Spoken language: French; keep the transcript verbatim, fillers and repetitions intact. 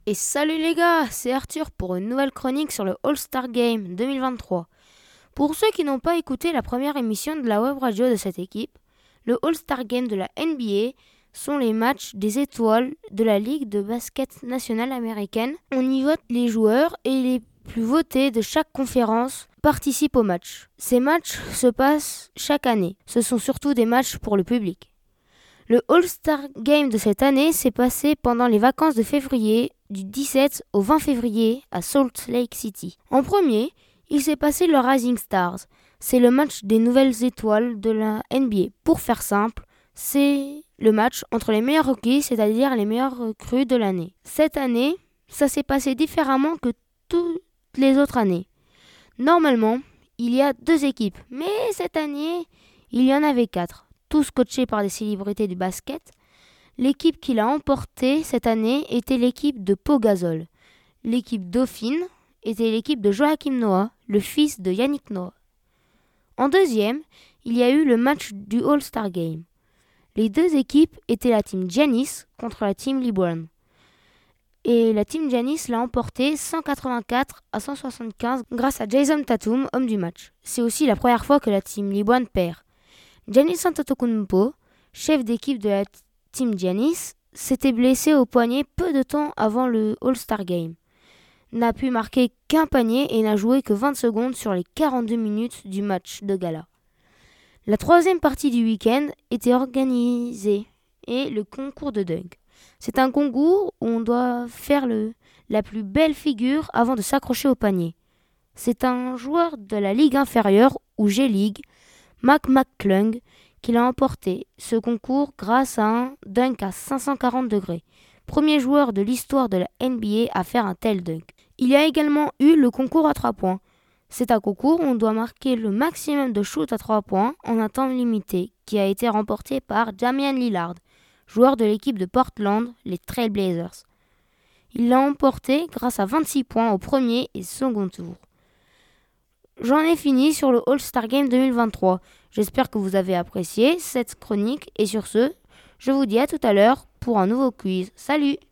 Et salut les gars, c'est Arthur pour une nouvelle chronique sur le All-Star Game deux mille vingt-trois. Pour ceux qui n'ont pas écouté la première émission de la web radio de cette équipe, le All-Star Game de la N B A sont les matchs des étoiles de la Ligue de basket nationale américaine. On y vote les joueurs et les plus votés de chaque conférence participent aux matchs. Ces matchs se passent chaque année. Ce sont surtout des matchs pour le public. Le All-Star Game de cette année s'est passé pendant les vacances de février, du dix-sept au vingt février à Salt Lake City. En premier, il s'est passé le Rising Stars. C'est le match des nouvelles étoiles de la N B A. Pour faire simple, c'est le match entre les meilleurs rookies, c'est-à-dire les meilleurs recrues de l'année. Cette année, ça s'est passé différemment que toutes les autres années. Normalement, il y a deux équipes, mais cette année, il y en avait quatre, tous coachés par des célébrités du basket. L'équipe qui l'a emporté cette année était l'équipe de Pau Gasol. L'équipe dauphine était l'équipe de Joakim Noah, le fils de Yannick Noah. En deuxième, il y a eu le match du All-Star Game. Les deux équipes étaient la team Giannis contre la team LeBron. Et la team Giannis l'a emporté cent quatre-vingt-quatre à cent soixante-quinze grâce à Jason Tatum, homme du match. C'est aussi la première fois que la team LeBron perd. Giannis Antetokounmpo, chef d'équipe de la team Giannis, s'était blessé au poignet peu de temps avant le All-Star Game. N'a pu marquer qu'un panier et n'a joué que vingt secondes sur les quarante-deux minutes du match de gala. La troisième partie du week-end était organisée et le concours de dunk. C'est un concours où on doit faire le, la plus belle figure avant de s'accrocher au panier. C'est un joueur de la Ligue inférieure ou G-League, Mac McClung, qui l'a emporté ce concours grâce à un dunk à cinq cent quarante degrés. Premier joueur de l'histoire de la N B A à faire un tel dunk. Il y a également eu le concours à trois points. C'est un concours où on doit marquer le maximum de shoots à trois points en un temps limité, qui a été remporté par Damian Lillard, joueur de l'équipe de Portland, les Trail Blazers. Il l'a emporté grâce à vingt-six points au premier et second tour. J'en ai fini sur le All-Star Game deux mille vingt-trois. J'espère que vous avez apprécié cette chronique et sur ce, je vous dis à tout à l'heure pour un nouveau quiz. Salut!